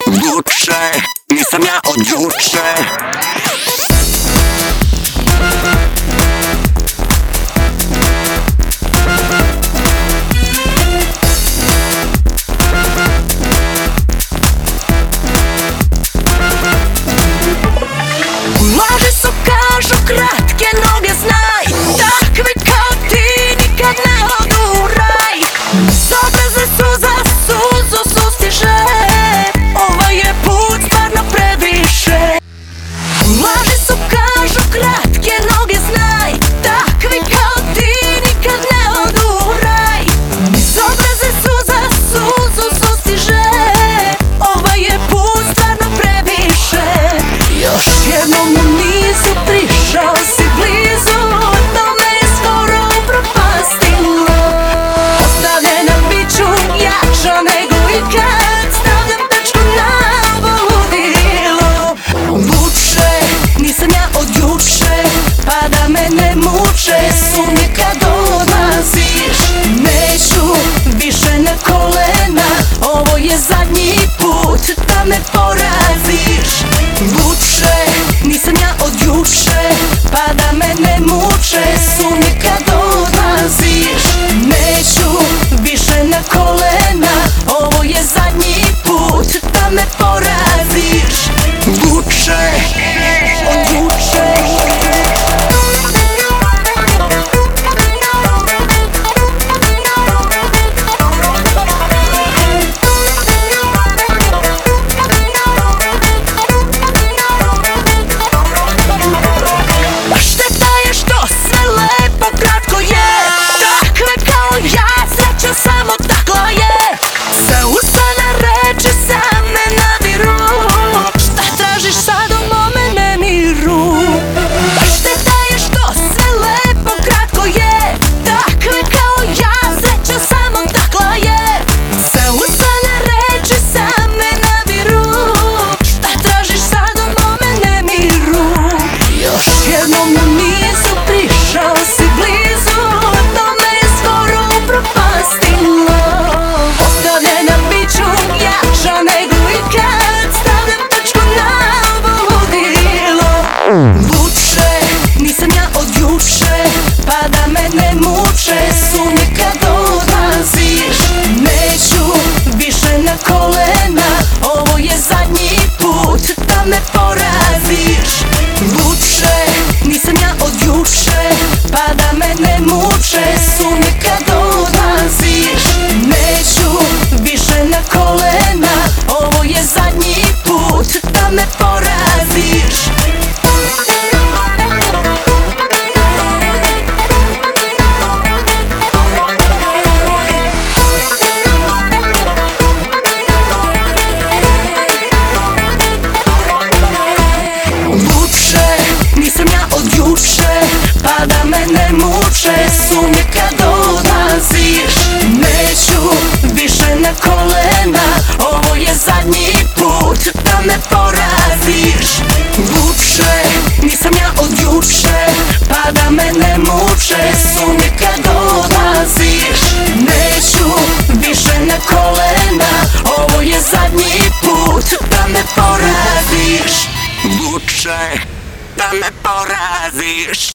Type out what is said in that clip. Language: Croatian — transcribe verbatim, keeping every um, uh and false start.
Vuče, nisam ja od juče. Mlađi su kažu kratke noge znaj, takvi kao ti nikad ne odu u raj. Sobreze su za suzu sustiže, ovaj je put stvarno previše. Mlađi su kažu kratke noge znaj, takvi kao ti nikad ne odu u raj. Sobreze su za suzu sustiže, ovaj je put stvarno previše. Još jednom u nizu prišao si blizu, to me je skoro upropastilo. Ostavljena biću jača nego ikad, stavljam tačku na ludilo. Vuče, nisam ja od juče, pa da me ne muče sumnje kad odlaziš. Neću više na kolena, ovo je zadnji put da me poraziš. Vuče, nisam ja od juče, pa da me ne muče sumnje kad odlaziš. Neću više na kolena, ovo je zadnji put da me poraziš. Vuče, Od juče. Šteta je što sve lepo kratko je, takve kao ja sreća samo takla je. Sa usana reči same nadiru, šta tražiš sad u mome nemiru? Šteta je što sve lepo kratko je, takve kao ja sreća samo takla je. Sa usana reči same nadiru, šta tražiš sad u mome nemiru? Još jednom u nizu prišao si blizu, to me je skoro upropastilo. Ostavljena biću jača nego ikad, stavljam tačku na ludilo. Vuče, nisam ja od juče, pa da me ne muče sumnje kad odlaziš. Neću više na kolena, ovo je zadnji put da me poraziš. Vuče, nisam ja od juče, pa da me ne muče sumnje kad odlaziš. Neću više na kolena, ovo je zadnji put da me poraziš. Vuče, nisam ja od juče, pa da me ne muče sumnje kad odlaziš. Neću više na kolena, ovo je zadnji put da me poraziš. Vuče, nisam ja od juče, pa da me ne muče sumnje kad odlaziš. Neću više na kolena, ovo je zadnji put da me poraziš. vuče, da me poraziš.